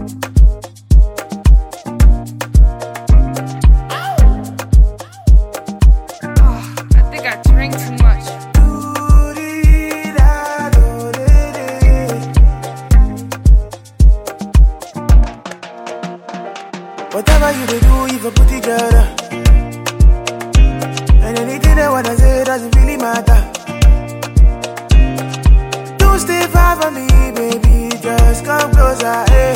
I think I drank too much. Whatever you do, you for put each other. And anything they wanna say doesn't really matter. Don't stay far from me, baby, just come closer, hey.